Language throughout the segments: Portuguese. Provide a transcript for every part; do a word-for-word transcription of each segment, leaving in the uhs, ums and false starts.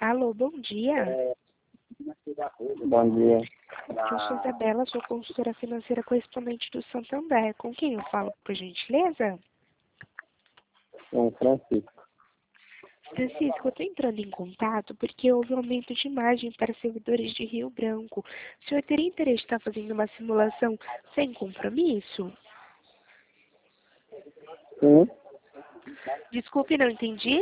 Alô, bom dia. Bom dia. Eu sou Isabela, sou consultora financeira correspondente do Santander. Com quem eu falo, por gentileza? Sou Francisco. Francisco, eu estou entrando em contato porque houve um aumento de margem para servidores de Rio Branco. O senhor teria interesse em estar fazendo uma simulação sem compromisso? Sim, Desculpe, não entendi.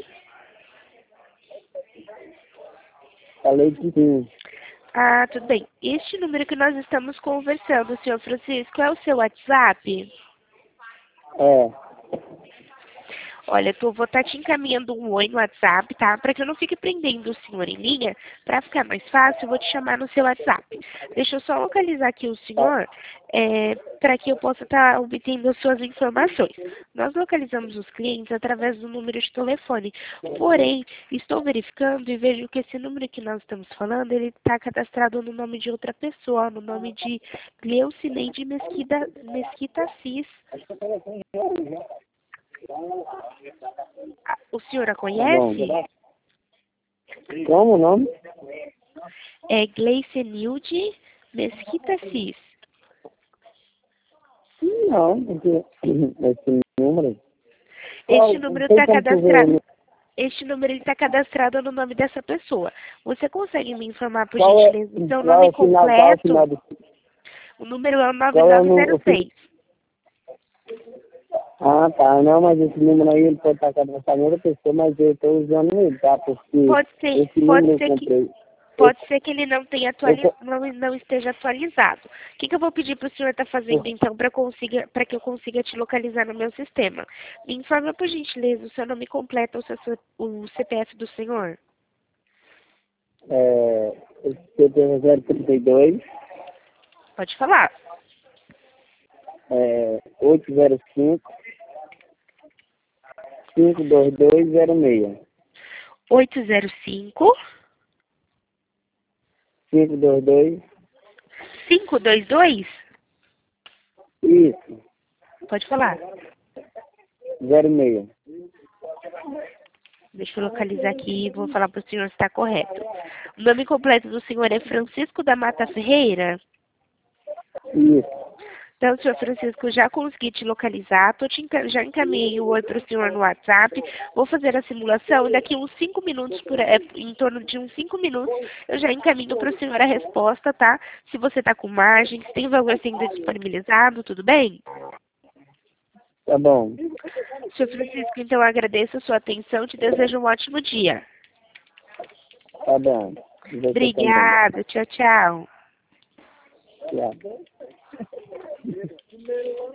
falei que sim. Ah, tudo bem. Este número que nós estamos conversando, senhor Francisco, é o seu WhatsApp? É, Olha, eu vou estar te encaminhando um oi no WhatsApp, tá? Para que eu não fique prendendo o senhor em linha, para ficar mais fácil, eu vou te chamar no seu WhatsApp. Deixa eu só localizar aqui o senhor, é, para que eu possa estar obtendo as suas informações. Nós localizamos os clientes através do número de telefone. Porém, estou verificando e vejo que esse número que nós estamos falando, ele está cadastrado no nome de outra pessoa, no nome de Gleucineide Mesquita, Mesquita Cis. Ah, o senhor a tá conhece? bom. Como o nome? É Gleicenilde Mesquita Cis. Não, porque esse número. Este Qual- número Tem está como tu ver cadastrado. no- Este número está cadastrado no nome dessa pessoa. Você consegue me informar, por qual é, gentileza, o seu qual é nome o final, qual é o final completo? do. O número é o nove Qual é o nove número? zero o fin- seis. Ah, tá. Não, mas esse número aí ele pode estar cadastrado em outra pessoa, mas eu estou usando ele, tá? Porque Pode ser, esse pode número eu ser que comprei. Eu, Pode ser que ele não tenha eu, atualiz... não, não esteja atualizado. O que, que eu vou pedir para o senhor estar fazendo, então, para para que eu consiga te localizar no meu sistema? Me informa, por gentileza, o seu nome completo, o, seu, o C P F do senhor. é, C P zero trinta e dois, Pode falar. é, oito zero cinco, cinco dois dois zero seis. oito zero cinco, cinco dois dois. cinco dois dois. Isso. Pode falar. zero seis. Deixa eu localizar aqui e vou falar para o senhor se está correto. O nome completo do senhor é Francisco da Mata Ferreira? Isso. Então, senhor Francisco, já consegui te localizar, tô te enca- já encaminhei o oi para o senhor no WhatsApp, vou fazer a simulação e daqui uns cinco minutos, por, é, em torno de uns cinco minutos, eu já encaminho para o senhor a resposta, tá? Se você está com margem, se tem valor sendo disponibilizado, tudo bem? Tá bom. Senhor Francisco, então eu agradeço a sua atenção, te desejo um ótimo dia. Tá bom. E você também. Obrigada, tchau, tchau. Tchau.